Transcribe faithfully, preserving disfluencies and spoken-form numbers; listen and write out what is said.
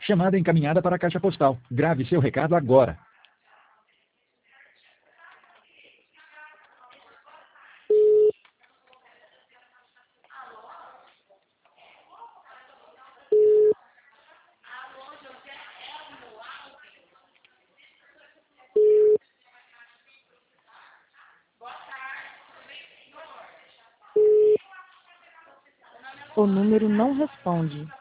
Chamada encaminhada para a caixa postal. Grave seu recado agora. O número não responde.